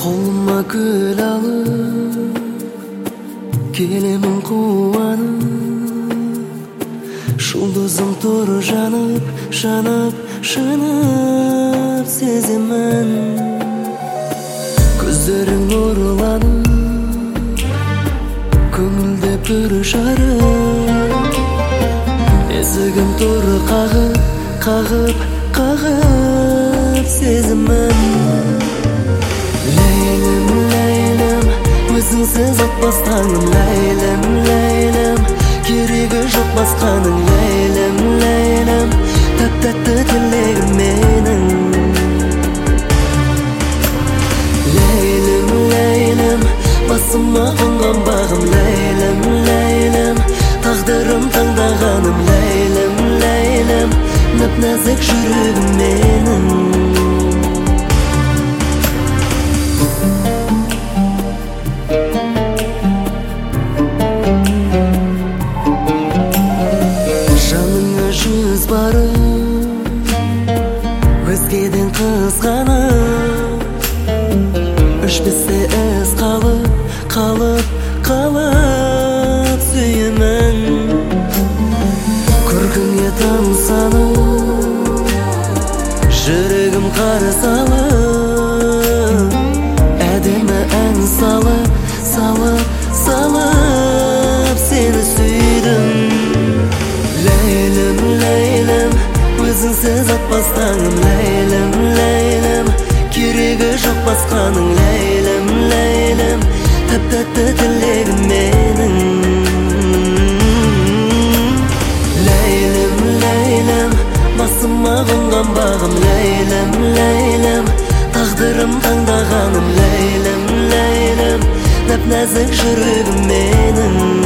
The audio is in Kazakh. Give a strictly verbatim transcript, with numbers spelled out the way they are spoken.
Қолыма гүл алып келемін қуанып, жұлдызым тұр жанып, жанып, жанып сеземін. Көздерің нұрланып, көңілде бір жарық, есігім тұр қағып, қағып, қағып сезімін. Ләйлім, ләйлім, өзіңсіз атпас таңым. Ләйлім, ләйлім, керегі жоқ басқаның. Ләйлім, ләйлім, тәп-тәтті тілегім менің. Ләйлім, ләйлім, басыма қонған бағым. Ләйлім, ләйлім, тағдырым таңдағаным. Ләйлім, ләйлім, нәп-нәзік жүрегім менің. Жаныңа жүз барып, өзгеден қызғанып, өшпесе із қалып, қалып, қалып сүйемін. Көркіңе тамсанып, жүрегім қарыз алып, әдемі ән салып, салып, салып сені сүйдім. Ләйлім, ләйлім, өзіңсіз атпас таңым. Ләйлім, ләйлім, керегі жоқ басқаның. Ләйлім, ләйлім, тәп-тәтті тілегім менің. Ләйлім, ләйлім, басыма қонған бағым. Ләйлім, ләйлім, тағдырым таңдағаным. Ләйлім, ләйлім, нәп-нәзік жүрегім менің.